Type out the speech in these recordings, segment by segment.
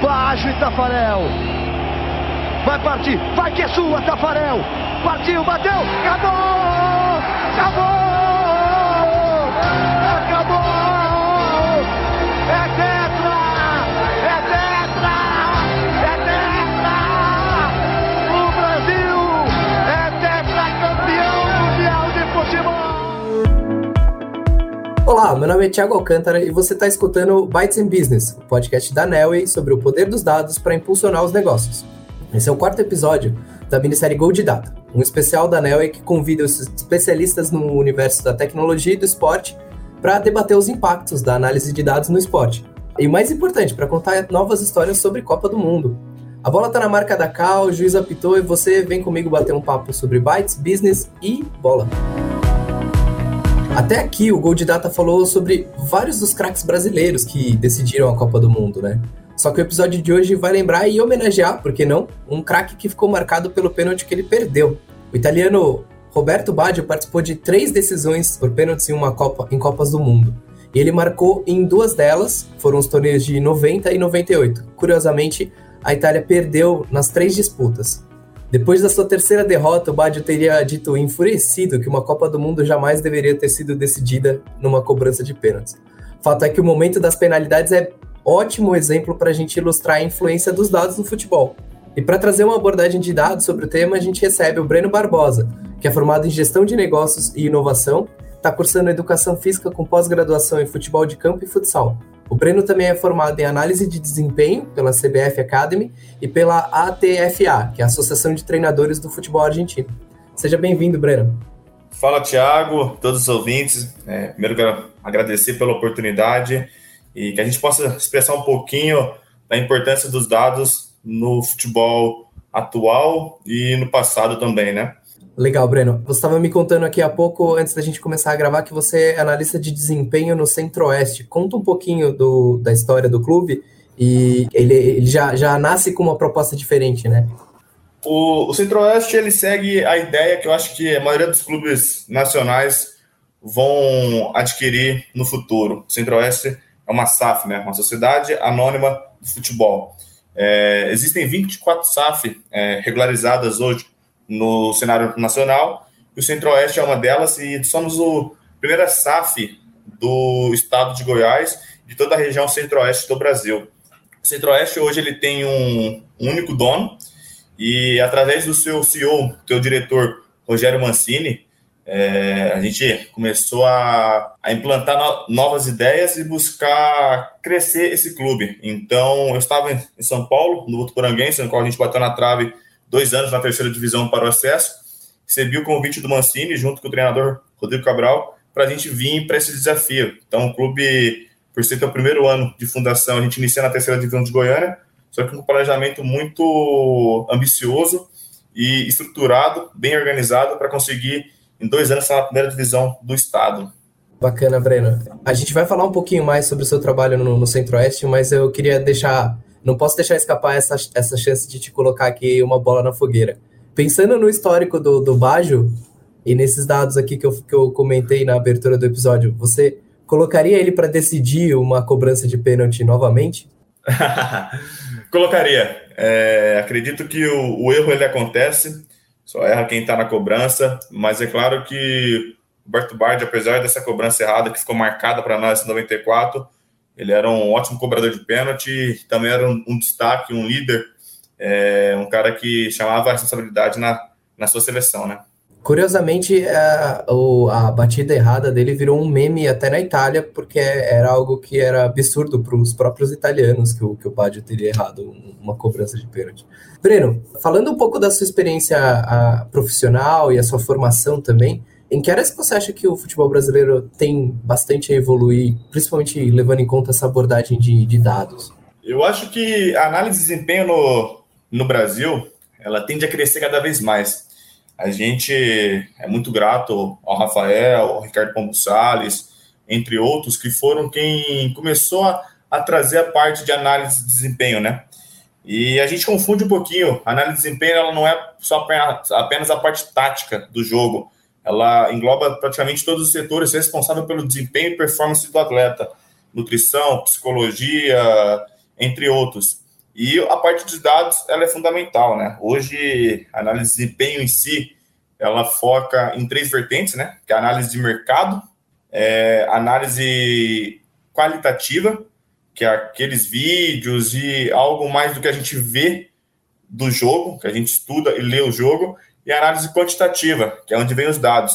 Baggio e Tafarel. Vai partir, vai que é sua, Tafarel. Partiu, bateu, acabou! Acabou! Acabou! É tetra! É tetra! É tetra! O Brasil é tetracampeão mundial de futebol! Olá, meu nome é Thiago Alcântara e você está escutando Bytes in Business, o podcast da Nelway sobre o poder dos dados para impulsionar os negócios. Esse é o quarto episódio da minissérie Gol de Data, um especial da Nelway que convida os especialistas no universo da tecnologia e do esporte para debater os impactos da análise de dados no esporte. E o mais importante, para contar novas histórias sobre Copa do Mundo. A bola está na marca da Cal, o juiz apitou e você vem comigo bater um papo sobre Bytes, Business e bola. Até aqui, o Gol de Data falou sobre vários dos craques brasileiros que decidiram a Copa do Mundo, né? Só que o episódio de hoje vai lembrar e homenagear, por que não, um craque que ficou marcado pelo pênalti que ele perdeu. O italiano Roberto Baggio participou de 3 decisões por pênaltis em Copas do Mundo. E ele marcou em 2 delas, foram os torneios de 90 e 98. Curiosamente, a Itália perdeu nas 3 disputas. Depois da sua terceira derrota, o Baggio teria dito enfurecido que uma Copa do Mundo jamais deveria ter sido decidida numa cobrança de pênaltis. Fato é que o momento das penalidades é ótimo exemplo para a gente ilustrar a influência dos dados no futebol. E para trazer uma abordagem de dados sobre o tema, a gente recebe o Breno Barbosa, que é formado em Gestão de Negócios e Inovação, está cursando Educação Física com pós-graduação em Futebol de Campo e Futsal. O Breno também é formado em Análise de Desempenho pela CBF Academy e pela ATFA, que é a Associação de Treinadores do Futebol Argentino. Seja bem-vindo, Breno. Fala, Thiago, todos os ouvintes. Primeiro quero agradecer pela oportunidade e que a gente possa expressar um pouquinho da importância dos dados no futebol atual e no passado também, né? Legal, Breno. Você estava me contando aqui há pouco, antes da gente começar a gravar, que você é analista de desempenho no Centro-Oeste. Conta um pouquinho da história do clube e ele já nasce com uma proposta diferente, né? O Centro-Oeste, ele segue a ideia que eu acho que a maioria dos clubes nacionais vão adquirir no futuro. O Centro-Oeste é uma SAF, né? Uma Sociedade Anônima de Futebol. Existem 24 SAF regularizadas hoje no cenário nacional, e o Centro-Oeste é uma delas, e somos a primeira SAF do estado de Goiás, de toda a região Centro-Oeste do Brasil. O Centro-Oeste hoje ele tem um único dono, e através do seu CEO, seu diretor Rogério Mancini, a gente começou a implantar novas ideias e buscar crescer esse clube. Então, eu estava em São Paulo, no Votuporanguense, no qual a gente bateu na trave 2 anos na terceira divisão para o acesso. Recebi o convite do Mancini, junto com o treinador Rodrigo Cabral, para a gente vir para esse desafio. Então, o clube, por ser o primeiro ano de fundação, a gente inicia na terceira divisão de Goiânia, só que com um planejamento muito ambicioso e estruturado, bem organizado, para conseguir, em 2 anos, estar na primeira divisão do estado. Bacana, Breno. A gente vai falar um pouquinho mais sobre o seu trabalho no Centro-Oeste, mas eu queria não posso deixar escapar essa chance de te colocar aqui uma bola na fogueira. Pensando no histórico do Baggio e nesses dados aqui que eu comentei na abertura do episódio, você colocaria ele para decidir uma cobrança de pênalti novamente? Colocaria. Acredito que o erro ele acontece, só erra quem está na cobrança, mas é claro que o Roberto Baggio, apesar dessa cobrança errada que ficou marcada para nós em 94, ele era um ótimo cobrador de pênalti, também era um destaque, um líder, um cara que chamava a responsabilidade na sua seleção, né? Curiosamente, a batida errada dele virou um meme até na Itália, porque era algo que era absurdo para os próprios italianos, que o Baggio teria errado uma cobrança de pênalti. Breno, falando um pouco da sua experiência profissional e a sua formação também, em que áreas você acha que o futebol brasileiro tem bastante a evoluir, principalmente levando em conta essa abordagem de dados? Eu acho que a análise de desempenho no Brasil, ela tende a crescer cada vez mais. A gente é muito grato ao Rafael, ao Ricardo Pombo Salles, entre outros, que foram quem começou a trazer a parte de análise de desempenho, né? E a gente confunde um pouquinho. A análise de desempenho ela não é só apenas a parte tática do jogo. Ela engloba praticamente todos os setores responsáveis pelo desempenho e performance do atleta. Nutrição, psicologia, entre outros. E a parte dos dados, ela é fundamental, né? Hoje, a análise de desempenho em si, ela foca em 3 vertentes, né? Que é a análise de mercado, análise qualitativa, que é aqueles vídeos e algo mais do que a gente vê do jogo, que a gente estuda e lê o jogo, e a análise quantitativa, que é onde vem os dados.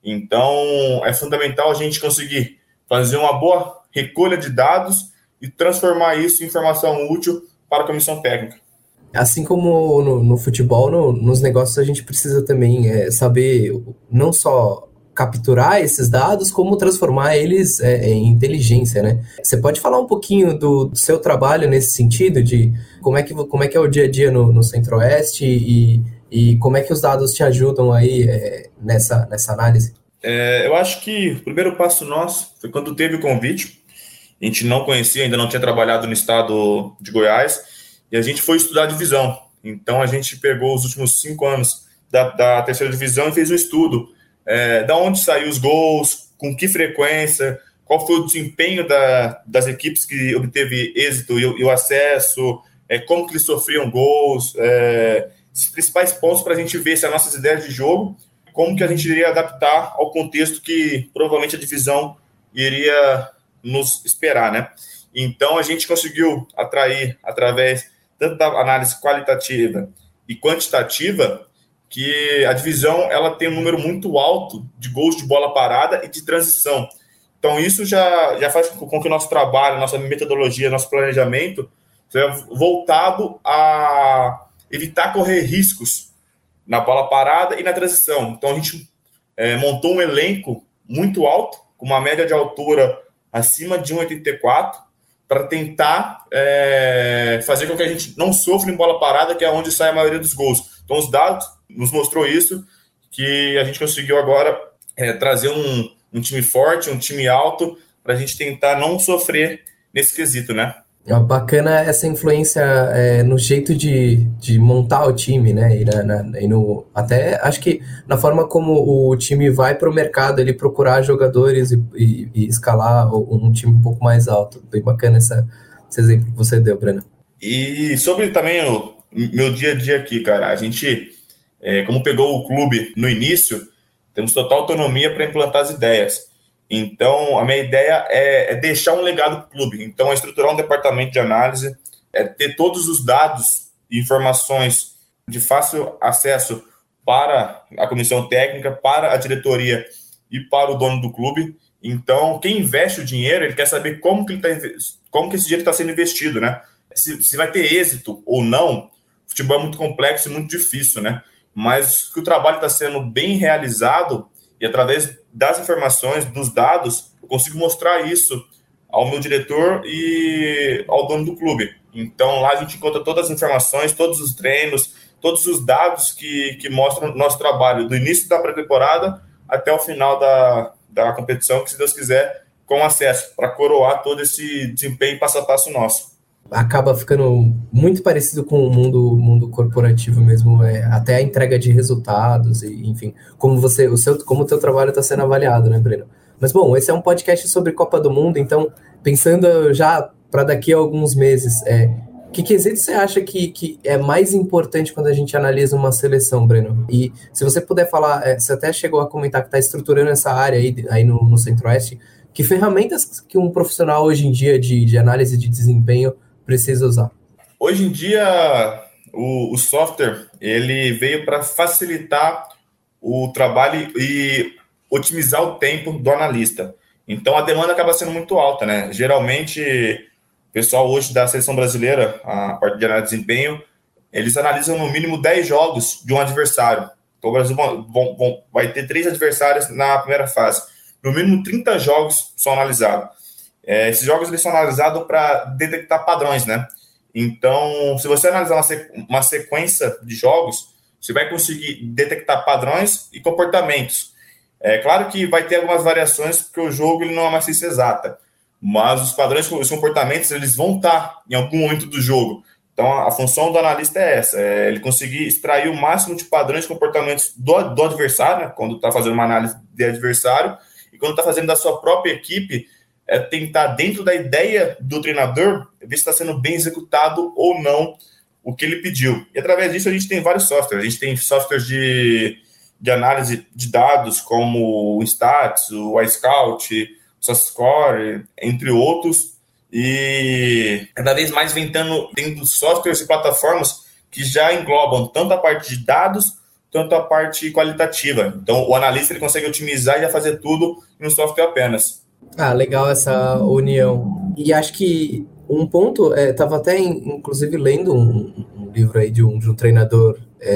Então, é fundamental a gente conseguir fazer uma boa recolha de dados e transformar isso em informação útil para a comissão técnica. Assim como no futebol, nos negócios a gente precisa também saber não só capturar esses dados, como transformar eles em inteligência, né? Você pode falar um pouquinho do seu trabalho nesse sentido, de como é que é o dia a dia no Centro-Oeste e como é que os dados te ajudam aí nessa análise? Eu acho que o primeiro passo nosso foi quando teve o convite. A gente não conhecia, ainda não tinha trabalhado no estado de Goiás, e a gente foi estudar a divisão. Então, a gente pegou os últimos 5 anos da terceira divisão e fez um estudo da onde saiu os gols, com que frequência, qual foi o desempenho das equipes que obteve êxito e o acesso, como que eles sofriam gols, os principais pontos para a gente ver se as nossas ideias de jogo, como que a gente iria adaptar ao contexto que provavelmente a divisão iria nos esperar, né? Então, a gente conseguiu atrair, através tanto da análise qualitativa e quantitativa, que a divisão ela tem um número muito alto de gols de bola parada e de transição. Então, isso já faz com que o nosso trabalho, nossa metodologia, nosso planejamento seja voltado a evitar correr riscos na bola parada e na transição. Então, a gente montou um elenco muito alto, com uma média de altura acima de 1,84, para tentar fazer com que a gente não sofra em bola parada, que é onde sai a maioria dos gols. Então, os dados nos mostrou isso, que a gente conseguiu agora trazer um time forte, um time alto, para a gente tentar não sofrer nesse quesito, né? É bacana essa influência no jeito de montar o time, né? Até acho que na forma como o time vai para o mercado, ele procurar jogadores e escalar um time um pouco mais alto. Bem bacana esse exemplo que você deu, Breno. E sobre também o meu dia a dia aqui, cara, a gente, como pegou o clube no início, temos total autonomia para implantar as ideias. Então, a minha ideia é deixar um legado para o clube. Então, é estruturar um departamento de análise, ter todos os dados e informações de fácil acesso para a comissão técnica, para a diretoria e para o dono do clube. Então, quem investe o dinheiro, ele quer saber como que esse dinheiro está sendo investido, né? Se vai ter êxito ou não. O futebol é muito complexo e muito difícil, né? Mas que o trabalho está sendo bem realizado e através das informações, dos dados, eu consigo mostrar isso ao meu diretor e ao dono do clube. Então, lá a gente encontra todas as informações, todos os treinos, todos os dados que mostram o nosso trabalho, do início da pré-temporada até o final da competição, que, se Deus quiser, com acesso, para coroar todo esse desempenho passo a passo nosso. Acaba ficando muito parecido com o mundo corporativo mesmo, até a entrega de resultados, e, enfim, como o teu trabalho está sendo avaliado, né, Breno? Mas, bom, esse é um podcast sobre Copa do Mundo, então, pensando já para daqui a alguns meses, que quesito você acha que é mais importante quando a gente analisa uma seleção, Breno? E se você puder falar, você até chegou a comentar que está estruturando essa área aí no Centro-Oeste, que ferramentas que um profissional hoje em dia de análise de desempenho precisa usar? Hoje em dia, o software ele veio para facilitar o trabalho e otimizar o tempo do analista. Então, a demanda acaba sendo muito alta, né? Geralmente, o pessoal hoje da seleção brasileira, a parte de análise de desempenho, eles analisam no mínimo 10 jogos de um adversário. Então, o Brasil vai ter 3 adversários na primeira fase. No mínimo 30 jogos são analisados. Esses jogos eles são analisados para detectar padrões, né? Então, se você analisar uma sequência de jogos, você vai conseguir detectar padrões e comportamentos. É claro que vai ter algumas variações, porque o jogo ele não é uma ciência exata, mas os padrões e os comportamentos eles vão estar em algum momento do jogo. Então, a função do analista é essa, ele conseguir extrair o máximo de padrões e comportamentos do adversário, né, quando está fazendo uma análise de adversário, e quando está fazendo da sua própria equipe, é tentar, dentro da ideia do treinador, ver se está sendo bem executado ou não o que ele pediu. E através disso a gente tem vários softwares. A gente tem softwares de análise de dados, como o Stats, o iScout, o SourceScore, entre outros. E cada vez mais vem tendo softwares e plataformas que já englobam tanto a parte de dados, tanto a parte qualitativa. Então, o analista ele consegue otimizar e já fazer tudo em um software apenas. Ah, legal essa união. E acho que um ponto, estava até inclusive lendo um livro aí de um treinador,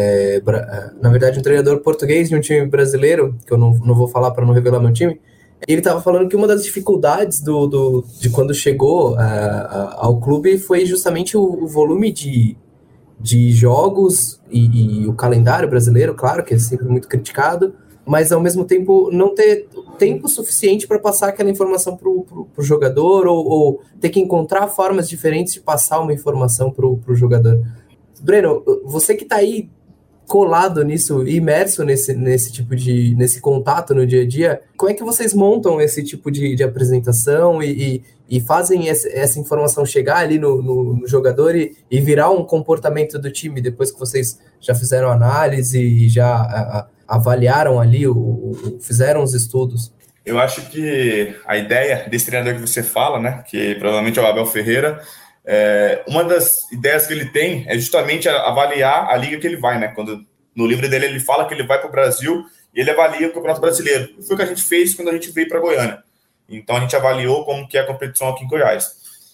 na verdade um treinador português de um time brasileiro, que eu não vou falar para não revelar meu time. Ele estava falando que uma das dificuldades de quando chegou ao clube foi justamente o volume de jogos e o calendário brasileiro, claro, que é sempre muito criticado, mas ao mesmo tempo não ter tempo suficiente para passar aquela informação para o jogador ou ter que encontrar formas diferentes de passar uma informação para o jogador. Breno, você que está aí colado nisso, imerso nesse tipo nesse contato no dia a dia, como é que vocês montam esse tipo de apresentação e fazem essa informação chegar ali no jogador e virar um comportamento do time depois que vocês já fizeram análise e já avaliaram ali, fizeram os estudos? Eu acho que a ideia desse treinador que você fala, né, que provavelmente é o Abel Ferreira, uma das ideias que ele tem é justamente avaliar a liga que ele vai, né? Quando no livro dele ele fala que ele vai para o Brasil e ele avalia o Campeonato Brasileiro. E foi o que a gente fez quando a gente veio para Goiânia. Então a gente avaliou como que é a competição aqui em Goiás.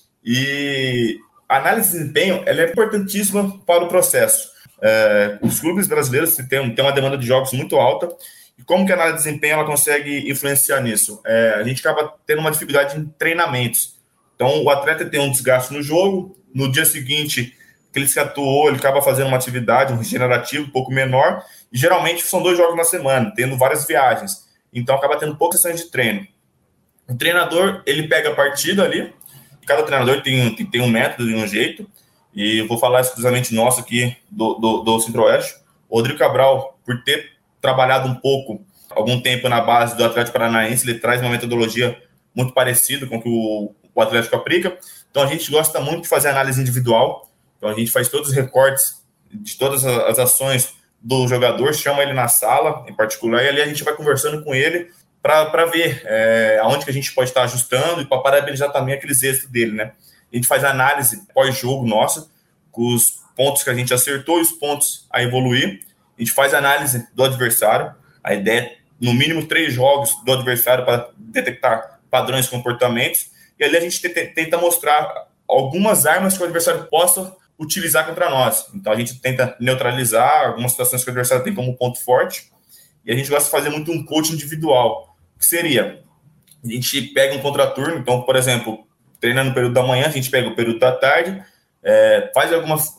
E a análise de desempenho ela é importantíssima para o processo. Os clubes brasileiros têm uma demanda de jogos muito alta. E como que a análise de desempenho ela consegue influenciar nisso? A gente acaba tendo uma dificuldade em treinamentos. Então, o atleta tem um desgaste no jogo, no dia seguinte, que ele se atuou, ele acaba fazendo uma atividade, um regenerativo um pouco menor, e geralmente são 2 jogos na semana, tendo várias viagens. Então, acaba tendo poucas sessões de treino. O treinador, ele pega a partida ali, cada treinador tem um método e um jeito, e eu vou falar exclusivamente nosso aqui, do Centro-Oeste. O Rodrigo Cabral, por ter trabalhado algum tempo na base do Atlético Paranaense, ele traz uma metodologia muito parecida com o que o Atlético aplica. Então a gente gosta muito de fazer análise individual. Então a gente faz todos os recortes de todas as ações do jogador, chama ele na sala em particular, e ali a gente vai conversando com ele para ver aonde que a gente pode estar ajustando e para parabenizar também aqueles êxitos dele, né? A gente faz análise pós-jogo nossa, com os pontos que a gente acertou e os pontos a evoluir. A gente faz análise do adversário. A ideia é, no mínimo, 3 jogos do adversário para detectar padrões de comportamentos. E ali a gente tenta mostrar algumas armas que o adversário possa utilizar contra nós. Então a gente tenta neutralizar algumas situações que o adversário tem como ponto forte. E a gente gosta de fazer muito um coaching individual. Que seria, a gente pega um contraturno. Então, por exemplo, treinando no período da manhã, a gente pega o período da tarde, faz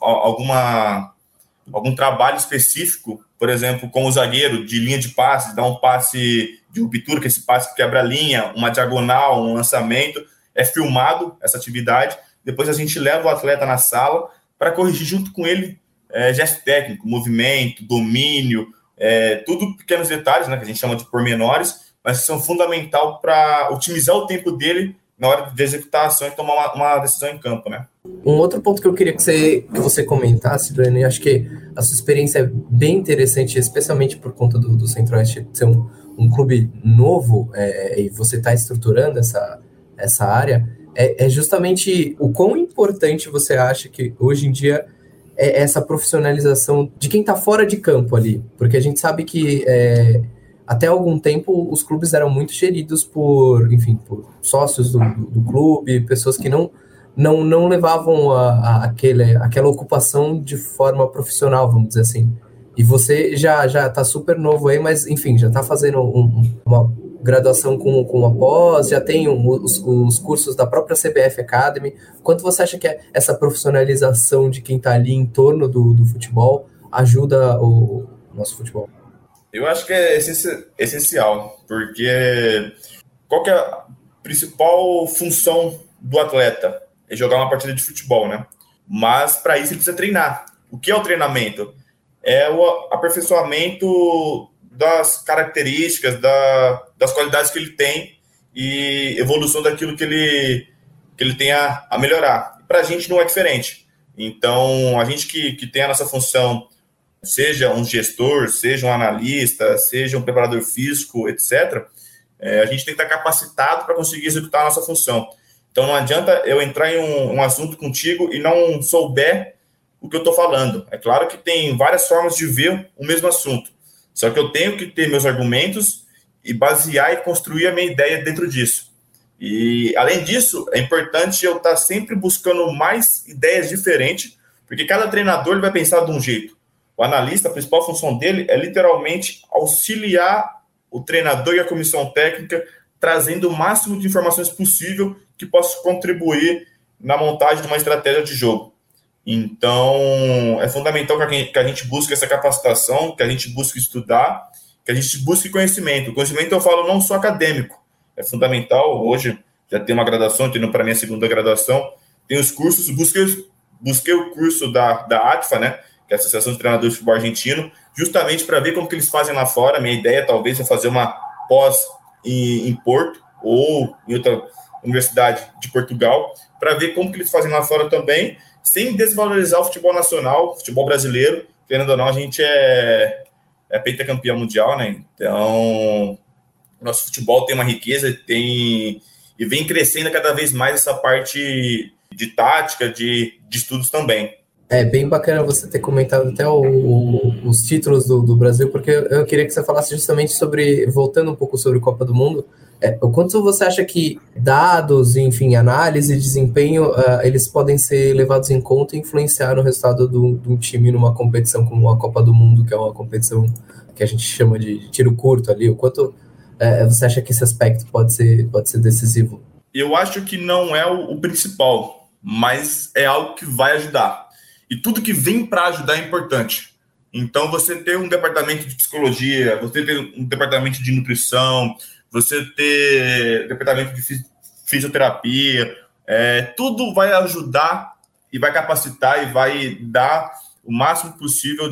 algum trabalho específico, por exemplo, com o zagueiro de linha de passe, dá um passe de ruptura, que esse passe quebra a linha, uma diagonal, um lançamento, é filmado essa atividade, depois a gente leva o atleta na sala para corrigir junto com ele gesto técnico, movimento, domínio, tudo pequenos detalhes, né, que a gente chama de pormenores, mas que são fundamental para otimizar o tempo dele na hora de executar a ação e tomar uma decisão em campo, né? Um outro ponto que eu queria que você comentasse, Breno, e acho que a sua experiência é bem interessante, especialmente por conta do Centro-Oeste ser um clube novo, e você está estruturando essa área, é justamente o quão importante você acha que hoje em dia é essa profissionalização de quem está fora de campo ali, porque a gente sabe que até algum tempo os clubes eram muito geridos por sócios do clube, pessoas que não levavam aquela ocupação de forma profissional, vamos dizer assim. E você já está super novo aí, mas enfim, já está fazendo uma graduação com a pós, já tem os cursos da própria CBF Academy. Quanto você acha que essa profissionalização de quem está ali em torno do futebol ajuda o nosso futebol? Eu acho que é essencial, porque qual que é a principal função do atleta? É jogar uma partida de futebol, né? Mas para isso ele precisa treinar. O que é o treinamento? É o aperfeiçoamento das características, das qualidades que ele tem e evolução daquilo que ele tem a melhorar. Para a gente não é diferente. Então, a gente que tem a nossa função, seja um gestor, seja um analista, seja um preparador físico, etc., a gente tem que estar capacitado para conseguir executar a nossa função. Então, não adianta eu entrar em um assunto contigo e não souber o que eu estou falando. É claro que tem várias formas de ver o mesmo assunto, só que eu tenho que ter meus argumentos e basear e construir a minha ideia dentro disso. E, além disso, é importante eu estar sempre buscando mais ideias diferentes, porque cada treinador ele vai pensar de um jeito. O analista, a principal função dele é literalmente auxiliar o treinador e a comissão técnica, trazendo o máximo de informações possível que possa contribuir na montagem de uma estratégia de jogo. Então, é fundamental que a gente busque essa capacitação, que a gente busque estudar, que a gente busque conhecimento. O conhecimento eu falo não só acadêmico, é fundamental. Hoje já tenho uma graduação, estou indo para a minha segunda graduação, tenho os cursos, busquei o curso da ATFA, né, que é a Associação de Treinadores de Futebol Argentino, justamente para ver como que eles fazem lá fora. Minha ideia talvez é fazer uma pós em Porto ou em outra universidade de Portugal, para ver como que eles fazem lá fora também, sem desvalorizar o futebol nacional, o futebol brasileiro. Querendo ou não, a gente é pentacampeão mundial, né? Então, nosso futebol tem uma riqueza, e vem crescendo cada vez mais essa parte de tática, de estudos também. É bem bacana você ter comentado até os títulos do Brasil, porque eu queria que você falasse justamente sobre, voltando um pouco sobre Copa do Mundo, o quanto você acha que dados, enfim, análise, desempenho, eles podem ser levados em conta e influenciar no resultado de um time numa competição como a Copa do Mundo, que é uma competição que a gente chama de tiro curto ali, o quanto você acha que esse aspecto pode ser decisivo? Eu acho que não é o principal, mas é algo que vai ajudar. E tudo que vem para ajudar é importante. Então, você ter um departamento de psicologia, você ter um departamento de nutrição, você ter departamento de fisioterapia, tudo vai ajudar e vai capacitar e vai dar o máximo possível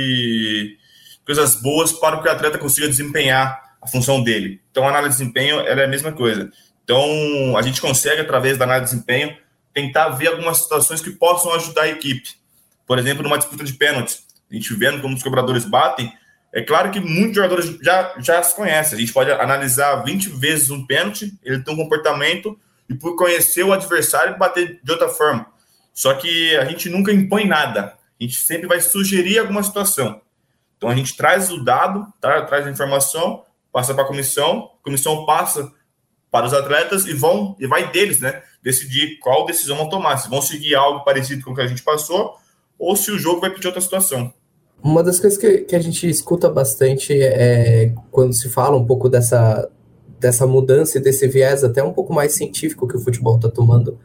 de coisas boas para que o atleta consiga desempenhar a função dele. Então, a análise de desempenho ela é a mesma coisa. Então, a gente consegue, através da análise de desempenho, tentar ver algumas situações que possam ajudar a equipe. Por exemplo, numa disputa de pênaltis, a gente vendo como os cobradores batem, é claro que muitos jogadores já se conhecem. A gente pode analisar 20 vezes um pênalti, ele tem um comportamento, e por conhecer o adversário, bater de outra forma. Só que a gente nunca impõe nada. A gente sempre vai sugerir alguma situação. Então, a gente traz o dado, traz a informação, passa para a comissão passa para os atletas e vai deles, né, decidir qual decisão vão tomar. Se vão seguir algo parecido com o que a gente passou, ou se o jogo vai pedir outra situação. Uma das coisas que a gente escuta bastante quando se fala um pouco dessa mudança e desse viés até um pouco mais científico que o futebol está tomando,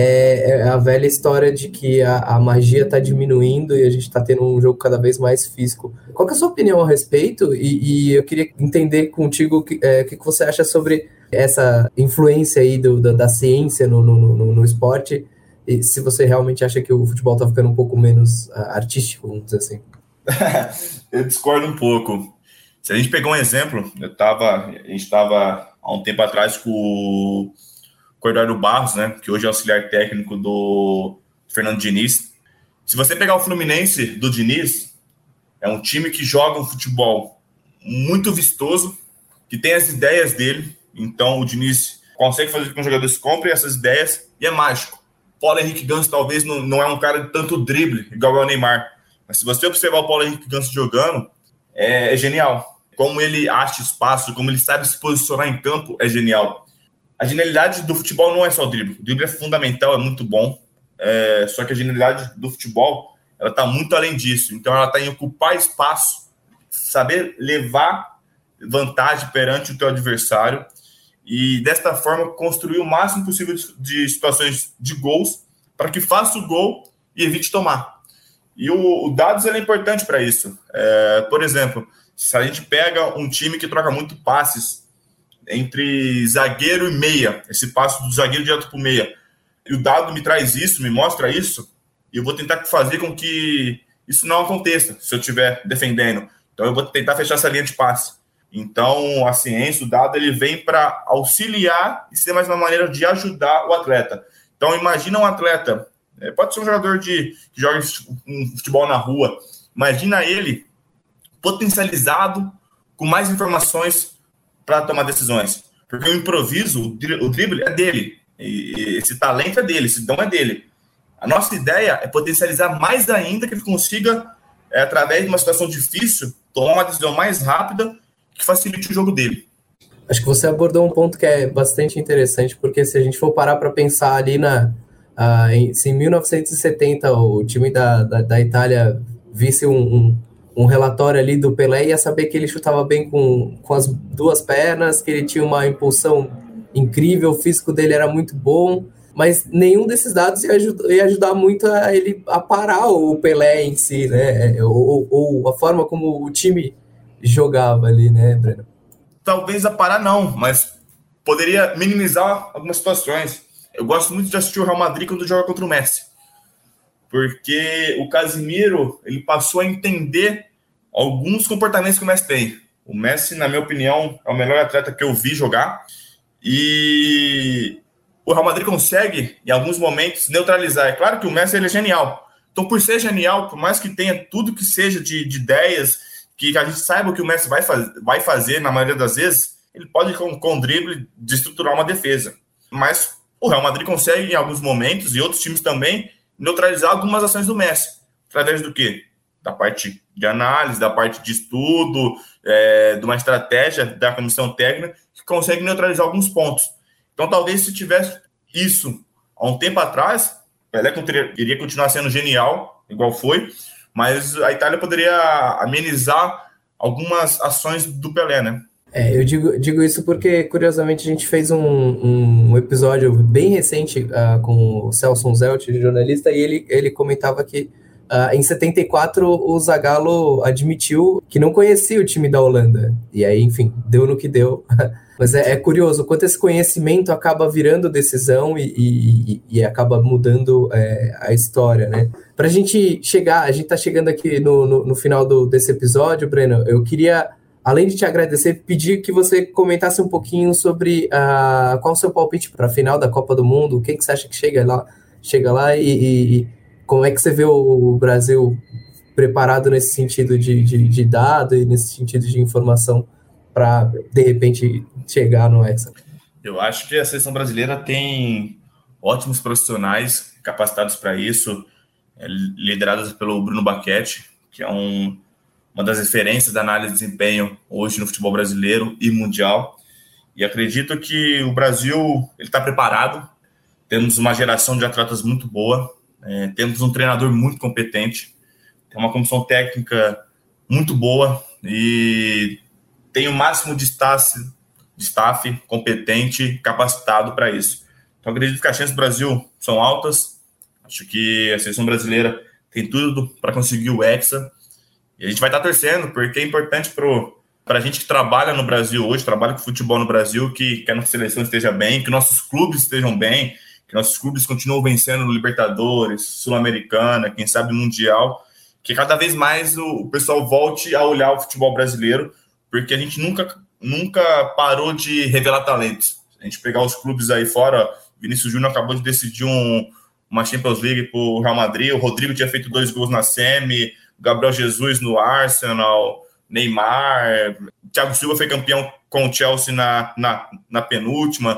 é a velha história de que a magia está diminuindo e a gente está tendo um jogo cada vez mais físico. Qual que é a sua opinião a respeito? E eu queria entender contigo o que você acha sobre essa influência aí da ciência no esporte, e se você realmente acha que o futebol está ficando um pouco menos artístico, vamos dizer assim. Eu discordo um pouco. Se a gente pegar um exemplo, a gente estava há um tempo atrás com o Eduardo Barros, né, que hoje é auxiliar técnico do Fernando Diniz. Se você pegar o Fluminense do Diniz, é um time que joga um futebol muito vistoso, que tem as ideias dele. Então o Diniz consegue fazer com que os jogadores comprem essas ideias e é mágico. Paulo Henrique Ganso talvez não é um cara de tanto drible, igual ao Neymar. Mas se você observar o Paulo Henrique Ganso jogando, é genial. Como ele acha espaço, como ele sabe se posicionar em campo, é genial. A genialidade do futebol não é só o drible. O drible é fundamental, é muito bom. Só que a genialidade do futebol, ela está muito além disso. Então ela está em ocupar espaço, saber levar vantagem perante o teu adversário e, desta forma, construir o máximo possível de situações de gols para que faça o gol e evite tomar. E o dados é importante para isso. Por exemplo, se a gente pega um time que troca muito passes entre zagueiro e meia, esse passo do zagueiro direto para o meia, e o dado me traz isso, me mostra isso, e eu vou tentar fazer com que isso não aconteça se eu estiver defendendo. Então eu vou tentar fechar essa linha de passe. Então, a ciência, o dado, ele vem para auxiliar e ser mais uma maneira de ajudar o atleta. Então, imagina um atleta, pode ser um jogador que joga um futebol na rua, imagina ele potencializado com mais informações para tomar decisões. Porque o improviso, o drible é dele, e esse talento é dele, esse dom é dele. A nossa ideia é potencializar mais ainda que ele consiga, através de uma situação difícil, tomar uma decisão mais rápida que facilite o jogo dele. Acho que você abordou um ponto que é bastante interessante, porque se a gente for parar para pensar ali se em 1970 o time da Itália visse um relatório ali do Pelé, ia saber que ele chutava bem com as duas pernas, que ele tinha uma impulsão incrível, o físico dele era muito bom, mas nenhum desses dados ia ajudar muito a parar o Pelé em si, né? Ou a forma como o time jogava ali, né, Breno? Talvez a parar não, mas poderia minimizar algumas situações. Eu gosto muito de assistir o Real Madrid quando joga contra o Messi, porque o Casemiro, ele passou a entender alguns comportamentos que o Messi tem. O Messi, na minha opinião, é o melhor atleta que eu vi jogar, e o Real Madrid consegue, em alguns momentos, neutralizar. É claro que o Messi, ele é genial. Então, por ser genial, por mais que tenha tudo que seja de ideias, que a gente saiba o que o Messi vai fazer, na maioria das vezes, ele pode, com o drible, desestruturar uma defesa. Mas o Real Madrid consegue, em alguns momentos, e outros times também, neutralizar algumas ações do Messi. Através do quê? Da parte de análise, da parte de estudo, de uma estratégia da comissão técnica, que consegue neutralizar alguns pontos. Então, talvez, se tivesse isso há um tempo atrás, Pelé iria continuar sendo genial, igual foi, mas a Itália poderia amenizar algumas ações do Pelé, né? Eu digo isso porque, curiosamente, a gente fez um episódio bem recente com o Celso Zelt, jornalista, e ele comentava que em 74 o Zagallo admitiu que não conhecia o time da Holanda. E aí, enfim, deu no que deu. Mas é curioso quanto esse conhecimento acaba virando decisão e acaba mudando a história, né? Pra gente chegar, a gente tá chegando aqui no final desse episódio, Breno, eu queria, além de te agradecer, pedir que você comentasse um pouquinho sobre qual o seu palpite para a final da Copa do Mundo, quem que você acha que chega lá e como é que você vê o Brasil preparado nesse sentido de dado e nesse sentido de informação para, de repente, chegar no Hexa? Eu acho que a seleção brasileira tem ótimos profissionais capacitados para isso, liderados pelo Bruno Bacchetti, que é uma das referências da análise de desempenho hoje no futebol brasileiro e mundial. E acredito que o Brasil está preparado, temos uma geração de atletas muito boa, temos um treinador muito competente, tem uma comissão técnica muito boa e tem o máximo de staff competente, capacitado para isso. Então, acredito que as chances do Brasil são altas. Acho que a seleção brasileira tem tudo para conseguir o Hexa. E a gente vai estar torcendo, porque é importante para a gente que trabalha no Brasil hoje, trabalha com futebol no Brasil, que a nossa seleção esteja bem, que nossos clubes estejam bem, que nossos clubes continuem vencendo no Libertadores, Sul-Americana, quem sabe Mundial, que cada vez mais o pessoal volte a olhar o futebol brasileiro, porque a gente nunca parou de revelar talentos. A gente pegar os clubes aí fora, Vinícius Júnior acabou de decidir uma Champions League para o Real Madrid, o Rodrigo tinha feito 2 gols na semi, o Gabriel Jesus no Arsenal, Neymar, Thiago Silva foi campeão com o Chelsea na penúltima,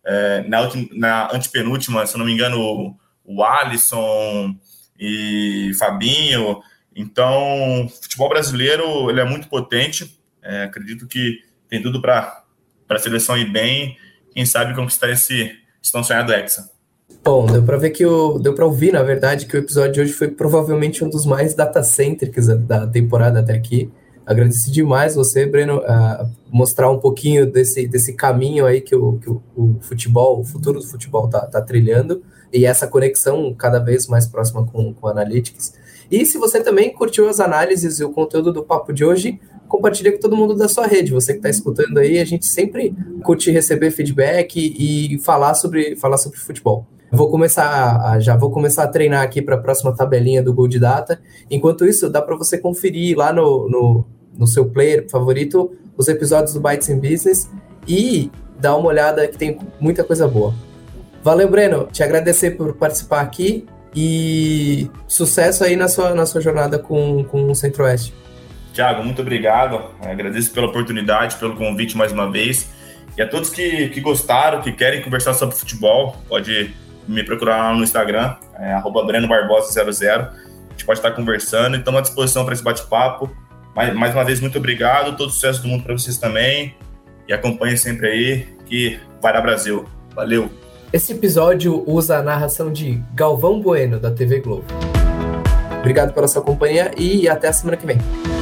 na antepenúltima, se eu não me engano, o Alisson e Fabinho. Então, o futebol brasileiro ele é muito potente. Acredito que tem tudo para a seleção ir bem, quem sabe conquistar esse tão sonhado Hexa. Bom, deu para ouvir, na verdade, que o episódio de hoje foi provavelmente um dos mais datacêntricos da temporada até aqui. Agradeço demais você, Breno, mostrar um pouquinho desse caminho aí que o futebol, o futuro do futebol tá trilhando, e essa conexão cada vez mais próxima com o Analytics. E se você também curtiu as análises e o conteúdo do papo de hoje, compartilha com todo mundo da sua rede. Você que está escutando aí, a gente sempre curte receber feedback e falar sobre futebol. Já vou começar a treinar aqui para a próxima tabelinha do Gold Data. Enquanto isso, dá para você conferir lá no no seu player favorito os episódios do Bytes in Business e dá uma olhada que tem muita coisa boa. Valeu, Breno. Te agradecer por participar aqui e sucesso aí na sua jornada com o Centro-Oeste. Thiago, muito obrigado. Agradeço pela oportunidade, pelo convite mais uma vez. E a todos que gostaram, que querem conversar sobre futebol, pode me procurar lá no Instagram, @BrenoBarbosa00. A gente pode estar conversando e estamos à disposição para esse bate-papo. Mais uma vez, muito obrigado. Todo sucesso do mundo para vocês também. E acompanhem sempre aí, que vai dar Brasil. Valeu! Esse episódio usa a narração de Galvão Bueno, da TV Globo. Obrigado pela sua companhia e até a semana que vem.